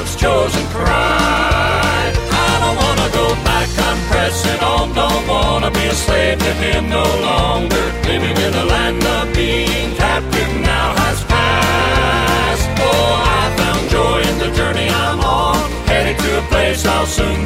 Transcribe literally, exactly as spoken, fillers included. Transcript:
God's chosen bride. I don't wanna go back, I'm pressing on. Don't wanna be a slave to him no longer. Living in the land of being captive now has passed. Oh, I found joy in the journey I'm on, headed to a place I'll soon